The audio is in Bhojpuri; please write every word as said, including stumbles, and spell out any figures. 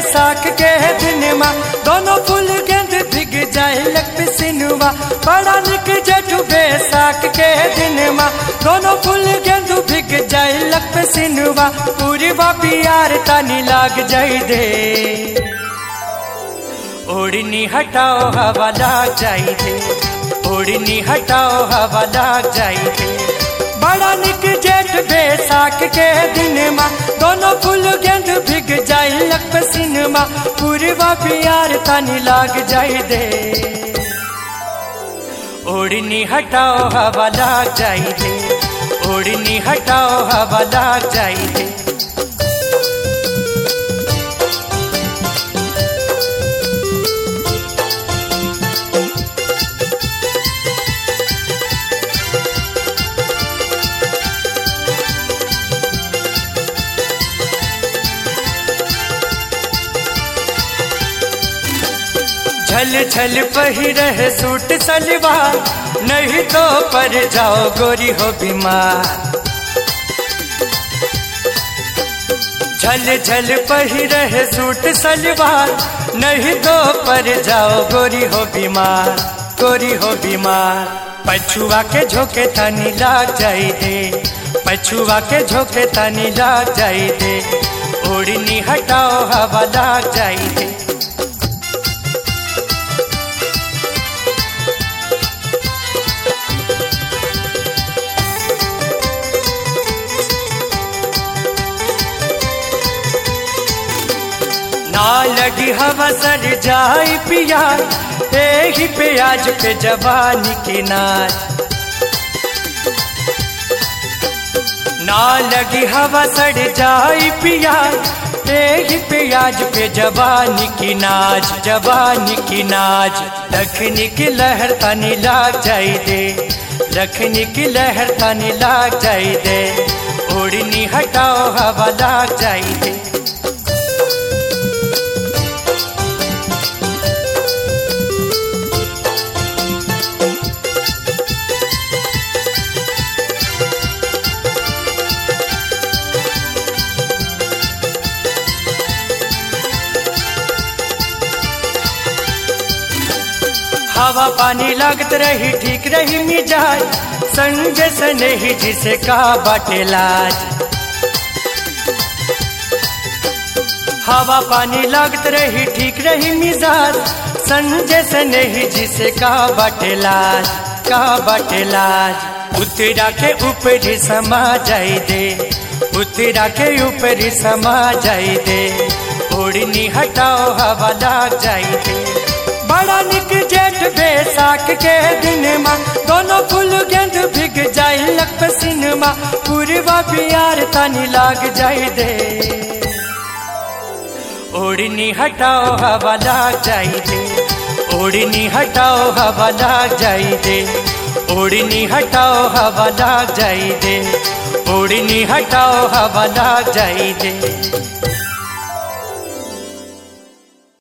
बैसाख के दिन माँ दोनों फूल गेंद भीग जाए लग पिसिनुआ। बड़ा निक जेठ बैसाख के दिन माँ दोनों फूल गेंद भीग जाए लग पिसिनुआ। पूरी बापी यार तानी लाग जाई दे, ओढ़नी हटाओ हवा लाग जाई दे, ओढ़नी हटाओ हवा लाग जाई दे। बड़ा निक जेठ बैसाख के दिन माँ दोनों फूल गेंद भीग जाए लग पसीनमा। पूर्वा प्यार तानी लाग जाई दे, ओढ़नी हटाओ हवा लाग जाई दे, ओढ़नी हटाओ हवा लाग जाई दे। छल छल पहिरह सूट सलवार, नहीं तो पर जाओ गोरी हो बीमार। छल छल पहिरह सूट सलवार, नहीं तो पर जाओ गोरी हो बीमार, गोरी हो बीमार। पछुआ के झोंके तानी लाग जाई दे, पछुआ के झोंके तानी लाग जाई दे। ओढ़नी हटाओ हवा लाग जाई दे। ना लगी हवा सर जाई पिया, ही प्याज पे जवानी की नाच। ना लगी हवा सर जाई पिया, ही प्याज पे जवानी की नाच, जवानी की नाच। लखनी की लहर तानी लाग जाई दे, लखनी की लहर तानी लाग जाई दे। ओढ़नी हटाओ हवा लाग जाई दे। हवा पानी लागत रही ठीक रही मिजाज, संग स्नेही जिसे का बाटे लाज। हवा पानी लागत रही ठीक रही मिजाज, संग स्नेही जिसे का बाटे लाज, का बाटे लाज। उतरा के ऊपर समा जाई दे, उतरा के ऊपर समा जाई दे। ओढ़नी हटाओ हवा लाग जाई दे। बड़ा निक जेठ बैसाख के दिन माँ दोनों फूल गेंद भीग जाए लग पसीनमा। पूर्वा प्यार तानी लाग जाई दे, ओढ़नी हटाओ हवा लाग जाई दे, ओढ़नी हटाओ हवा लाग जाई दे। ओढ़नी हटाओ हवा लाग जाई दे, ओढ़नी हटाओ हवा लाग जाई दे।